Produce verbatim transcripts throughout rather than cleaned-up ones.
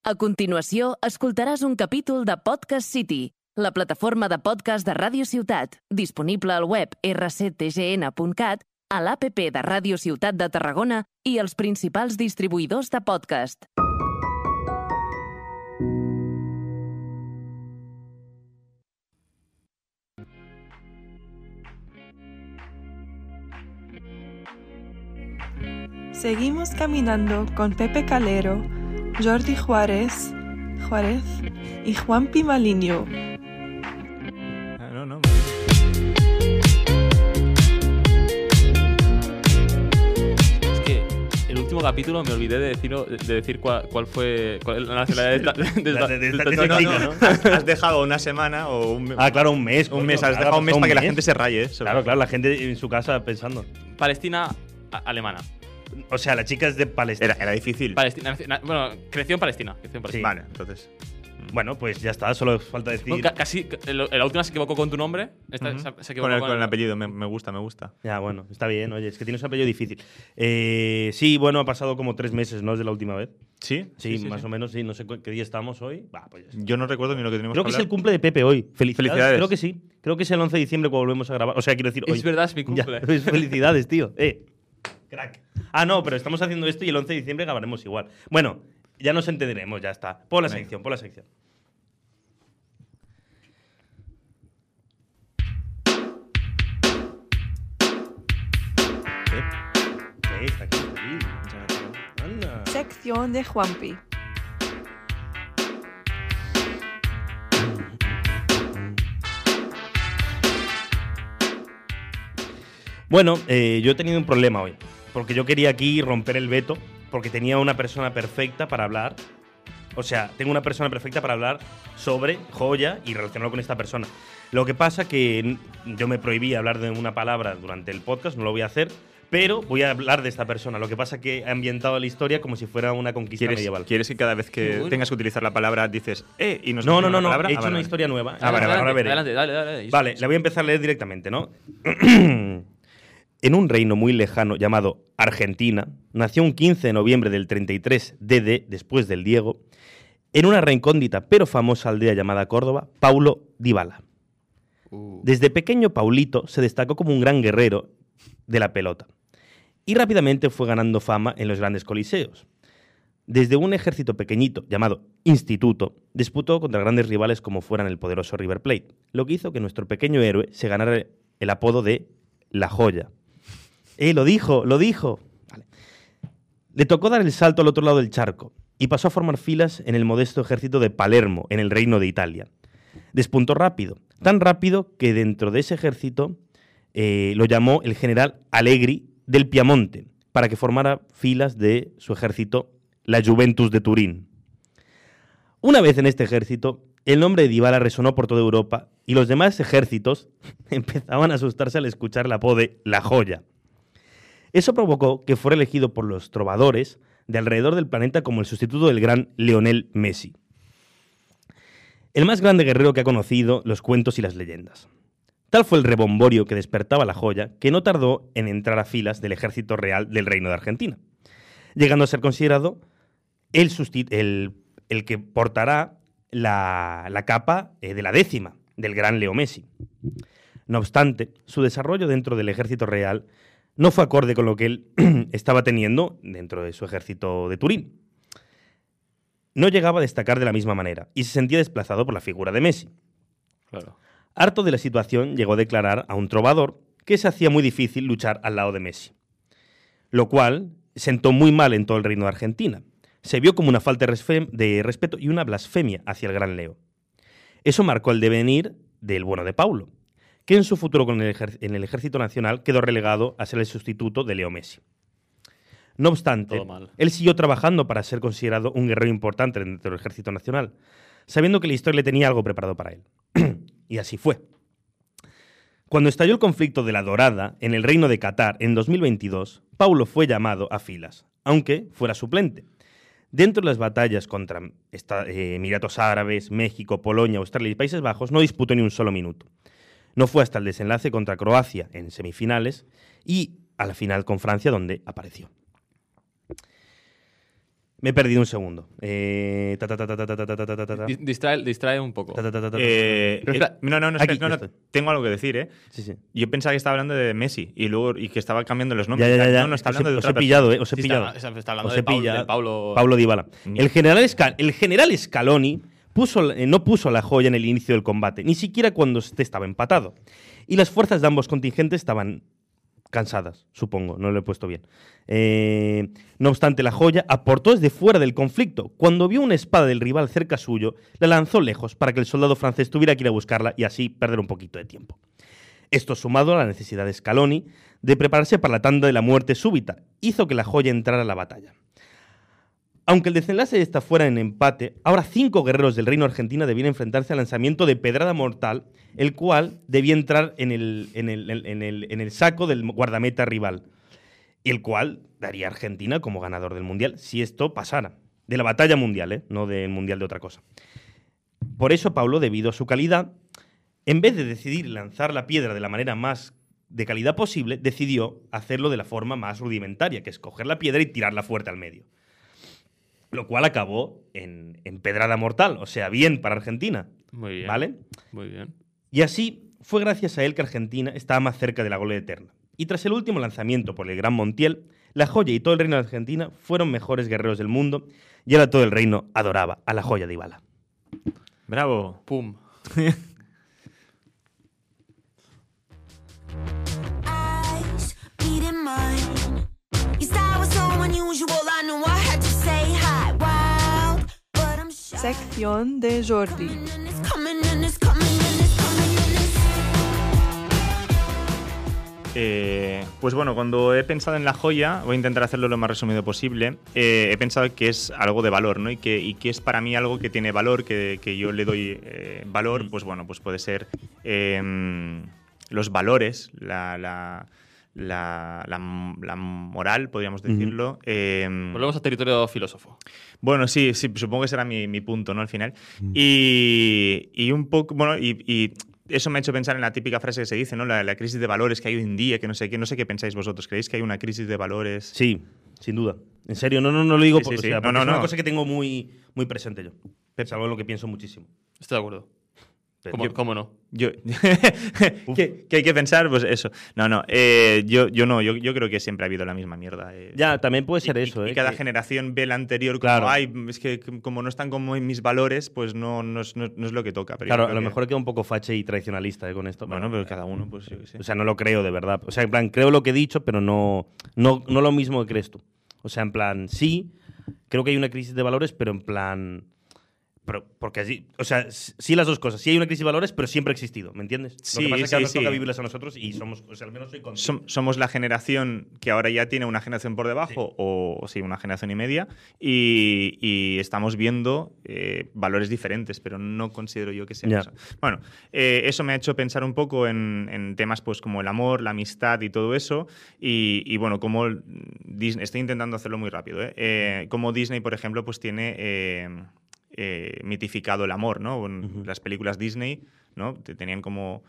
A continuació, escoltaràs un capítol de Podcast City, la plataforma de podcast de Ràdio Ciutat, disponible al web erre ce te ge ene punt cat, a l'app de Ràdio Ciutat de Tarragona i els principals distribuïdors de podcast. Seguimos caminando con Pepe Calero, Jordi Juárez, Juárez y Juanpi Maliño. Ah, no, no. Es que el último capítulo me olvidé de decir, de decir cuál, cuál fue cuál, la nacionalidad de, de, de, La de- de- del de- Tachanca, no, no, ¿no? Has, has dejado una semana o un mes. Ah, claro, un mes. un coño, mes. Has claro, dejado un mes pasado para que la gente se raye. ¿eh? sobre- Claro, claro, la gente en su casa pensando. Palestina a- alemana. O sea, la chica es de Palestina. Era, era difícil. Palestina, na- bueno, creció en Palestina. Creció en Palestina. Vale, entonces. Bueno, pues ya está, solo falta decir. Bueno, ca- casi, en la última se equivocó con tu nombre. Esta Ujú. se, se equivocó Con el, con con el el- apellido, me, me gusta, me gusta. Ya, bueno, está bien, oye, es que tienes un apellido difícil. Eh, sí, bueno, ha pasado como tres meses, ¿no? Desde la última vez. ¿Sí? Sí, más o menos, sí. No sé cu- qué día estamos hoy. Va, pues ya está. Yo no recuerdo ni lo que tenemos Creo que que es hablar. el cumple de Pepe hoy. Felicidades. Felicidades. Creo que sí. Creo que es el once de diciembre cuando volvemos a grabar. O sea, quiero decir hoy. Es verdad, es mi Ya, cumple. pues felicidades, tío. Eh, crack. Ah, no, pero estamos haciendo esto y el once de diciembre grabaremos igual. Bueno, ya nos entenderemos, ya está. Pon la Venga. sección, pon la sección. ¿Qué? ¿Qué? Está aquí, está aquí. Anda. Sección de Juanpi. Bueno, eh, yo he tenido un problema hoy, porque yo quería aquí romper el veto, porque tenía una persona perfecta para hablar. O sea, tengo una persona perfecta para hablar sobre joya y relacionarlo con esta persona. Lo que pasa que n- yo me prohibí hablar de una palabra durante el podcast, no lo voy a hacer, pero voy a hablar de esta persona. Lo que pasa que he ambientado la historia como si fuera una conquista ¿Quieres, medieval. ¿Quieres que cada vez Qué que bueno. tengas que utilizar la palabra dices eh y nos No, no, decimos no, la no, palabra? he hecho Ah, vale, una vale. historia nueva. Ah, vale, vale, ahora veré. Adelante, dale, dale. dale. Vale, la voy a empezar a leer directamente, ¿no? En un reino muy lejano llamado Argentina, nació un quince de noviembre del treinta y tres D D, después del Diego, en una recóndita pero famosa aldea llamada Córdoba, Paulo Dybala. Uh. Desde pequeño, Paulito se destacó como un gran guerrero de la pelota y rápidamente fue ganando fama en los grandes coliseos. Desde un ejército pequeñito llamado Instituto, disputó contra grandes rivales como fueran el poderoso River Plate, lo que hizo que nuestro pequeño héroe se ganara el apodo de La Joya. ¡Eh, lo dijo, lo dijo! Vale. Le tocó dar el salto al otro lado del charco y pasó a formar filas en el modesto ejército de Palermo, en el Reino de Italia. Despuntó rápido, tan rápido que dentro de ese ejército eh, lo llamó el general Allegri del Piamonte, para que formara filas de su ejército, la Juventus de Turín. Una vez en este ejército, el nombre de Dybala resonó por toda Europa y los demás ejércitos empezaban a asustarse al escuchar el apodo de La Joya. Eso provocó que fuera elegido por los trovadores de alrededor del planeta como el sustituto del gran Lionel Messi. El más grande guerrero que ha conocido los cuentos y las leyendas. Tal fue el rebomborio que despertaba La Joya que no tardó en entrar a filas del ejército real del Reino de Argentina, llegando a ser considerado el, susti- el, el que portará la, la capa eh, de la décima del gran Leo Messi. No obstante, su desarrollo dentro del ejército real no fue acorde con lo que él estaba teniendo dentro de su ejército de Turín. No llegaba a destacar de la misma manera y se sentía desplazado por la figura de Messi. Claro. Harto de la situación, llegó a declarar a un trovador que se hacía muy difícil luchar al lado de Messi, lo cual sentó muy mal en todo el reino de Argentina. Se vio como una falta de, resfe- de respeto y una blasfemia hacia el gran Leo. Eso marcó el devenir del bueno de Paulo, que en su futuro con el ejer- en el Ejército Nacional quedó relegado a ser el sustituto de Leo Messi. No obstante, Todo mal. él siguió trabajando para ser considerado un guerrero importante dentro del Ejército Nacional, sabiendo que la historia le tenía algo preparado para él. Y así fue. Cuando estalló el conflicto de la Dorada en el Reino de Qatar en dos mil veintidós, Paulo fue llamado a filas, aunque fuera suplente. Dentro de las batallas contra esta- eh, Emiratos Árabes, México, Polonia, Australia y Países Bajos no disputó ni un solo minuto. No fue hasta el desenlace contra Croacia en semifinales y a la final con Francia donde apareció. Me he perdido un segundo. Eh, ta, ta, ta, ta, ta, ta, ta, ta, ta, ta, ta. Dis- Distrae, distrae un poco. Ta, ta, ta, ta, ta, ta. Eh, Pero eh, espera. no, no, no, Aquí, espera, no, ya no, estoy. tengo algo que decir, ¿eh? Sí, sí. Yo pensaba que estaba hablando de Messi y luego y que estaba cambiando los Ya, nombres. ya, ya, ya. No, no, está Os he- hablando de os otra he pillado, ¿eh? Os he Sí, pillado. está, está hablando Os de, he Paul- pillado. de Paulo. Paulo Dybala. Mm. El general, Sca- el general Scaloni puso, eh, no puso la joya en el inicio del combate, ni siquiera cuando este estaba empatado. Y las fuerzas de ambos contingentes estaban cansadas, supongo, no lo he puesto bien. Eh, no obstante, la joya aportó desde fuera del conflicto. Cuando vio una espada del rival cerca suyo, la lanzó lejos para que el soldado francés tuviera que ir a buscarla y así perder un poquito de tiempo. Esto, sumado a la necesidad de Scaloni de prepararse para la tanda de la muerte súbita, hizo que la joya entrara a la batalla. Aunque el desenlace de esta fuera en empate, ahora cinco guerreros del reino argentino debían enfrentarse al lanzamiento de pedrada mortal, el cual debía entrar en el, en el, en el, en el saco del guardameta rival, y el cual daría a Argentina como ganador del Mundial, si esto pasara. De la batalla mundial, ¿eh? No del Mundial de otra cosa. Por eso Paulo, debido a su calidad, en vez de decidir lanzar la piedra de la manera más de calidad posible, decidió hacerlo de la forma más rudimentaria, que es coger la piedra y tirarla fuerte al medio. Lo cual acabó en, en pedrada mortal, o sea, bien para Argentina. Muy bien. ¿Vale? Muy bien. Y así fue gracias a él que Argentina estaba más cerca de la gloria eterna. Y tras el último lanzamiento por el Gran Montiel, la joya y todo el reino de Argentina fueron mejores guerreros del mundo, y ahora todo el reino adoraba a la joya de Dybala. Bravo. Pum. Eyes beating mine. Your style was so unusual, I knew I had to say hi. Wild, but I'm shy. Sección de Jordi. And it's coming and it's coming and it's coming and it's Eh, pues bueno, cuando he pensado en la joya, voy a intentar hacerlo lo más resumido posible, eh, he pensado que es algo de valor, ¿no? Y que, y que es para mí algo que tiene valor, que, que yo le doy eh, valor, pues bueno, pues puede ser eh, los valores, la, la, la, la, la moral, podríamos decirlo. eh, Volvemos a territorio filósofo. Bueno, sí, sí, supongo que será mi, mi punto, ¿no? Al final. Y, y un poco, bueno, y, y eso me ha hecho pensar en la típica frase que se dice, ¿no? La, la crisis de valores que hay hoy en día, que no sé qué, no sé qué pensáis vosotros. ¿Creéis que hay una crisis de valores? Sí, sin duda. En serio, no, no, no lo digo Sí, por, sí, o sí. sea, No, porque no, es una no. cosa que tengo muy, muy presente yo. Es algo en lo que pienso muchísimo. Estoy de acuerdo. Pero- ¿Cómo, cómo no? Yo, ¿Qué, qué hay que pensar? Pues eso. No, no, eh, yo, yo no, yo, yo creo que siempre ha habido la misma mierda. eh. Ya, también puede Y- ser y, eso, y ¿eh? cada que- generación ve la anterior como, Claro. ay, es que como no están como en mis valores, pues no, no, es, no, no es lo que toca. Pero yo Claro, a creo lo que- mejor queda un poco fache y tradicionalista ¿eh? con esto. Bueno, pero cada uno, pues yo qué sé. O sea, no lo creo de verdad. O sea, en plan, creo lo que he dicho, pero no, no, no lo mismo que crees tú. O sea, en plan, sí, creo que hay una crisis de valores, pero en plan... Pero porque así, o sea, sí las dos cosas. Sí hay una crisis de valores, pero siempre ha existido, ¿me entiendes? Sí, lo que pasa es que sí, ahora nos sí. toca vivirlas a nosotros y somos, o sea, al menos soy consciente. Som- somos la generación que ahora ya tiene una generación por debajo, o, o sí, una generación y media, y, y estamos viendo eh, valores diferentes, pero no considero yo que sea Ya. eso. Bueno, eh, eso me ha hecho pensar un poco en, en temas pues como el amor, la amistad y todo eso, y, y bueno, como Disney, estoy intentando hacerlo muy rápido, ¿eh? Eh, como Disney, por ejemplo, pues tiene... eh, eh, mitificado el amor, ¿no? En Ujú. las películas Disney, ¿no? Te- Tenían como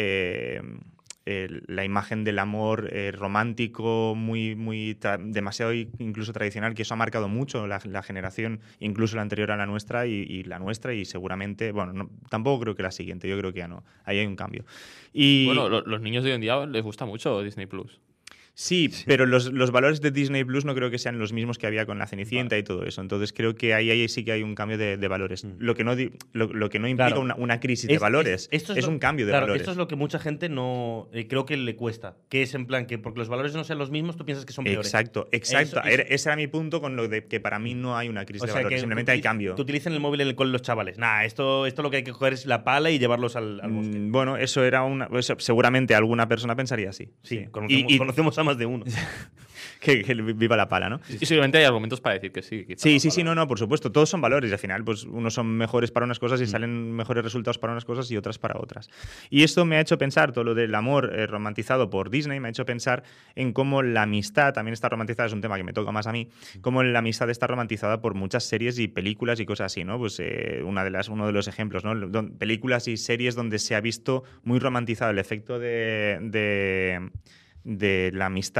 eh, el- la imagen del amor eh, romántico muy, muy tra- demasiado i- incluso tradicional, que eso ha marcado mucho la, la generación, incluso la anterior a la nuestra y, y la nuestra y seguramente, bueno, no- tampoco creo que la siguiente, yo creo que ya no, ahí hay un cambio. Y Bueno, lo- los niños de hoy en día les gusta mucho Disney Plus. sí, pero los, los valores de Disney Plus no creo que sean los mismos que había con la Cenicienta y todo eso. Entonces creo que ahí, ahí sí que hay un cambio de, de valores. Mm. Lo, que no di- lo, lo que no implica Claro. una, una crisis de Es- valores. es- esto es lo- un cambio de claro, valores. Esto es lo que mucha gente no eh, creo que le cuesta. Que es en plan que porque los valores no sean los mismos, tú piensas que son peores. Exacto, exacto. Eso- Era- eso- Ese era mi punto con lo de que para mí no hay una crisis O de sea, valores. que Simplemente que hay utilic- cambio. Que utilicen el móvil en el cole los chavales. Nah, esto, esto lo que hay que coger es la pala y llevarlos al, al bosque. Mm, Bueno, eso era una. eso seguramente alguna persona pensaría así. Sí, Y- conocemos, y, conocemos a más de uno. que, que viva la pala, ¿no? Y seguramente hay argumentos para decir que sí. quizá Sí, no, sí, sí, para- no, no, por supuesto. Todos son valores y al final, pues unos son mejores para unas cosas y Mm. salen mejores resultados para unas cosas y otras para otras. Y esto me ha hecho pensar, todo lo del amor eh, romantizado por Disney, me ha hecho pensar en cómo la amistad también está romantizada, es un tema que me toca más a mí, cómo la amistad está romantizada por muchas series y películas y cosas así, ¿no? Pues eh, una de las, uno de los ejemplos, ¿no? Don- películas y series donde se ha visto muy romantizado el efecto de, de, de la amistad.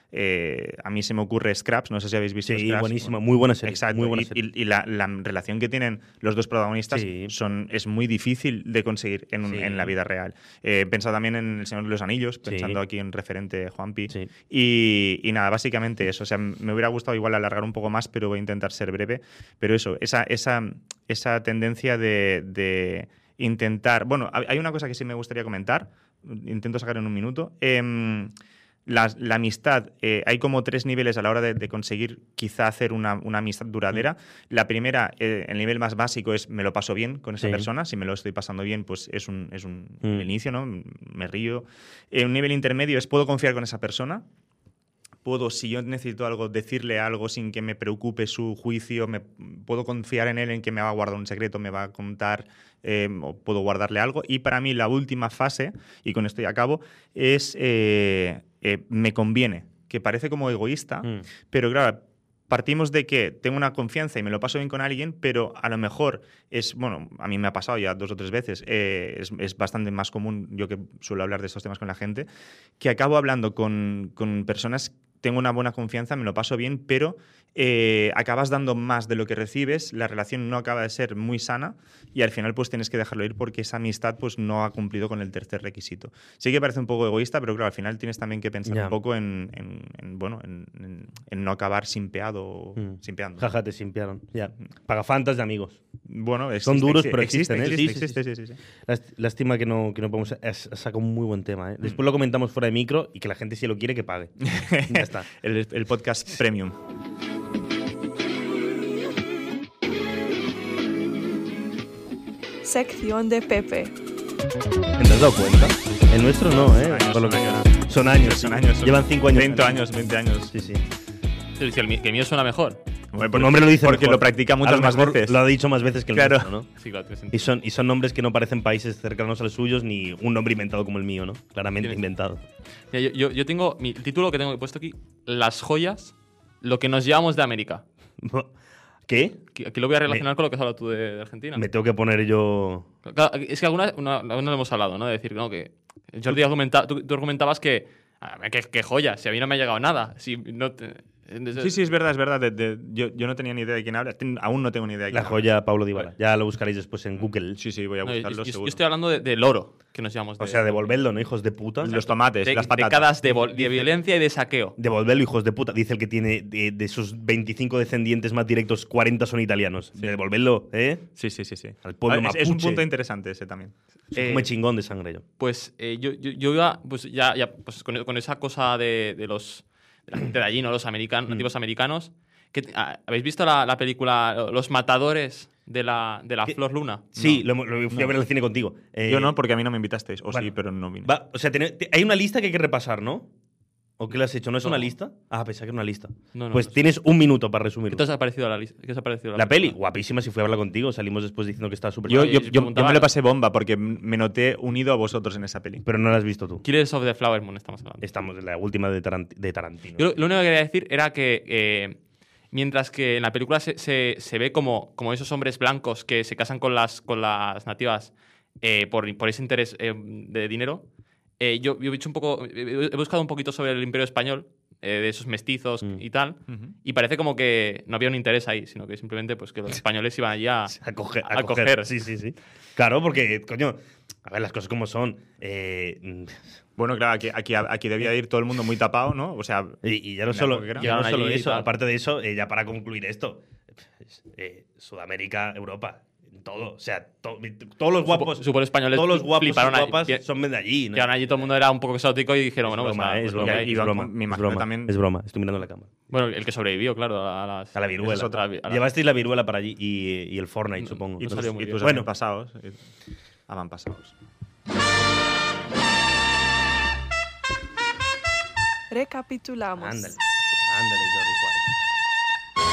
eh, a mí se me ocurre Scraps, no sé si habéis visto Sí, Scraps. buenísima, muy buena serie. Exacto, Muy buena y, serie. y- y la, la relación que tienen los dos protagonistas Sí. son, es muy difícil de conseguir en, un- Sí. en la vida real. Eh, He pensado también en El Señor de los Anillos, Sí. pensando aquí en referente Juanpi. Sí. Y, y nada, básicamente eso. O sea, me hubiera gustado igual alargar un poco más, pero voy a intentar ser breve. Pero eso, esa, esa, esa tendencia de, de intentar... Bueno, hay hay una cosa que sí me gustaría comentar, intento sacar en un minuto. Em, la, la amistad, eh, hay como tres niveles a la hora de, de conseguir quizá hacer una, una amistad duradera. La primera, eh, el nivel más básico es me lo paso bien con esa Sí. persona. Si me lo estoy pasando bien, pues es un, es un Mm. inicio, ¿no? Me río. Eh, un nivel intermedio es puedo confiar con esa persona. Puedo, si yo necesito algo, decirle algo sin que me preocupe su juicio, me, puedo confiar en él en que me va a guardar un secreto, me va a contar, eh, o puedo guardarle algo. Y para mí la última fase, y con esto ya acabo, es eh, eh, me conviene, que parece como egoísta, Mm. pero claro, partimos de que tengo una confianza y me lo paso bien con alguien, pero a lo mejor es, bueno, a mí me ha pasado ya dos o tres veces, eh, es, es bastante más común, yo que suelo hablar de estos temas con la gente, que acabo hablando con, con personas, tengo una buena confianza, me lo paso bien, pero eh, acabas dando más de lo que recibes, la relación no acaba de ser muy sana y al final pues tienes que dejarlo ir porque esa amistad pues no ha cumplido con el tercer requisito. Sí que parece un poco egoísta, pero claro, al final tienes también que pensar Ya. un poco en, en- en, bueno, en, en- en no acabar simpeado, Mm. simpeando. Jaja, te simpiaron. Ya. Pagafantas de amigos. Bueno, Son existe, duros, existe, pero existe, existen, ¿eh? existe, Sí, sí, existe, sí, sí, sí. Lás- Lástima que no, que no podemos. Has has sacado un muy buen tema, ¿eh? Después lo comentamos fuera de micro y que la gente, si lo quiere, que pague. Ya está. El, el podcast premium. Sección de Pepe. ¿Te has dado cuenta? El nuestro no, ¿eh? Años, Por lo son que- años. Son años. Son sí. años, son Llevan cinco años. veinte años, veinte años. Sí, sí. Sí, sí, el mío- que el mío suena mejor. Bueno, Tu nombre lo dice porque mejor. lo practica A muchas lo más mejor veces. Lo ha dicho más veces que el Claro. nuestro, ¿no? Sí, claro, tiene Y sentido. son, y son nombres que no parecen países cercanos a los suyos ni un nombre inventado como el mío, ¿no? Claramente Tiene- inventado. Mira, yo, yo- yo tengo mi el título que tengo puesto aquí, Las joyas, lo que nos llevamos de América. ¿Qué? Aquí, aquí lo voy a relacionar con lo que has hablado tú de, de Argentina. Me tengo que poner yo. Claro, es que alguna una, alguna lo hemos hablado, ¿no? De decir, no, que Jordi argumenta, tú, tú argumentabas que, a ver, que, que joya, si a mí no me ha llegado nada. Si no te- Sí, sí, es verdad, es verdad. De- de- yo, yo no tenía ni idea de quién habla. Ten- aún no tengo ni idea de quién La habla. joya Pablo Dybala. Ya lo buscaréis después en Google. Sí, sí, voy a No, yo, buscarlo, yo- yo seguro. estoy hablando de- del oro que nos llevamos. O de- sea, devolvedlo, ¿no, hijos de puta? Los tomates, de, las patatas. décadas de, vol- de violencia y de saqueo. Devolverlo, hijos de puta. Dice el que tiene de, de sus veinticinco descendientes más directos, cuarenta son italianos. Devolverlo, ¿eh? Sí, sí, sí. sí. Al pueblo Ah, es, es un mapuche. punto interesante ese también. Es un chingón de sangre yo. Pues eh, yo, yo, yo iba, pues ya, ya pues con, con esa cosa de, de los de la gente de allí, ¿no? Los americanos, nativos americanos. Que, ah, ¿habéis visto la, la película Los matadores de la, de la ¿Qué? Flor Luna? Sí, lo, lo fui a ver al cine contigo. Eh, Yo no, porque a mí no me invitasteis. O bueno, sí, pero no vine. va, o sea, tiene- te- hay una lista que hay que repasar, ¿no? ¿O qué le has hecho? ¿No es No. una lista? Ah, pensaba que era una lista. No, no, pues no sé. tienes un minuto para ¿Qué resumirlo. te os ha parecido la lista? ¿Qué os ha parecido La peli, película? guapísima, si fui a hablar contigo. Salimos después diciendo que estaba súper Yo, Oye, yo, yo yo- yo preguntaba- me lo pasé bomba porque m- me noté unido a vosotros en esa peli. Pero no la has visto tú. Killers of the Flower Moon estamos hablando. Estamos en la última de, Tarant- de Tarantino. Yo lo único que quería decir era que eh, mientras que en la película se, se- se ve como, como esos hombres blancos que se casan con las, con las nativas eh, por, por ese interés eh, de dinero, eh, yo, yo he, hecho un poco, he he buscado un poquito sobre el Imperio Español, eh, de esos mestizos Mm. y tal, y parece como que no había un interés ahí, sino que simplemente pues, que los españoles iban allí a, A coger, a a coger. coger. Sí, sí, sí. Claro, porque, coño, a ver las cosas como son. Eh, mm, Bueno, claro, aquí, aquí, aquí debía ir todo el mundo muy tapado, ¿no? O sea, y, y ya no La solo, época que era. ya no Llegaron solo allí y eso, tal. aparte de eso, eh, ya para concluir esto, eh, Sudamérica, Europa, todo. O sea, to- todos los guapos. Supo- españoles todos los guapos y fliparon ahí. guapas Que- son de allí, ¿no? Llegaron allí, todo el mundo era un poco exótico y dijeron, bueno, es pues broma, nada, eh, pues es lo que broma, hay. es iba broma, con- me es imagino broma, también- es broma, estoy mirando la cámara. Bueno, el que sobrevivió, claro, a las... A la viruela. Esa es otra. a la- Llevasteis la viruela para allí y, y el Fortnite, supongo. y y no tus, salió muy y bien. tus Bueno. pasados. Avanpasados. Recapitulamos. Ándale, ándale, Jordi Juárez.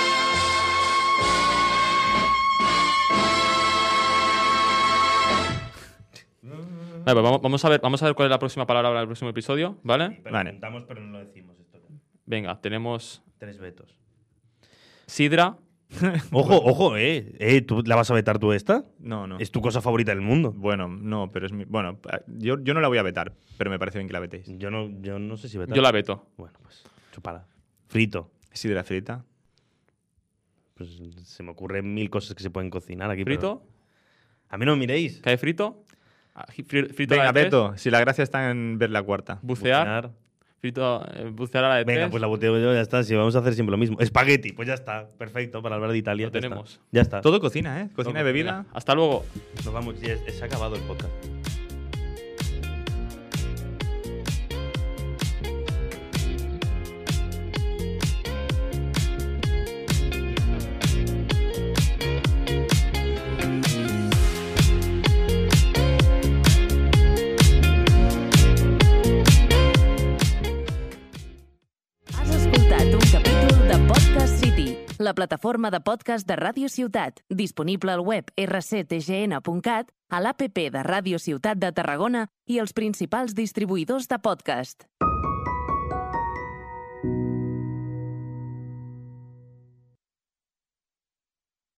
Vale, pues vamos, vamos a ver, vamos a ver cuál es la próxima palabra para el próximo episodio, ¿vale? Vale. Preguntamos, pero no lo decimos esto. Venga, tenemos Tres vetos. sidra, Ojo, ojo, eh. eh. ¿Tú la vas a vetar tú esta? No, no. Es tu cosa favorita del mundo. Bueno, no, pero es mi... Bueno, yo, yo no la voy a vetar, pero me parece bien que la vetéis. Yo no, yo no sé si vetar. Yo la veto. Bueno, pues chupala. Frito. Sidra frita. Pues se me ocurren mil cosas que se pueden cocinar aquí. ¿Frito? pero- A mí no me miréis. ¿Cae frito? Ah, fri- ¿Frito a Venga, la de tres? Beto, si la gracia está en ver la cuarta. ¿Bucear? Bucear. Frito, eh, ¿bucear a la de Venga, tres? pues la boteo yo, ya está. Si vamos a hacer siempre lo mismo. Espagueti, pues ya está. Perfecto, para hablar de Italia. Lo ya está. tenemos. Ya está. Todo cocina, ¿eh? Cocina Todo y bebida. Venga, hasta luego. Nos vamos. Ya, se ha acabado el podcast. Has escoltat un capítol de Podcast City, la plataforma de podcast de Ràdio Ciutat, disponible al web erre ce te ge ene punt cat, a l'app de Ràdio Ciutat de Tarragona i els principals distribuïdors de podcast.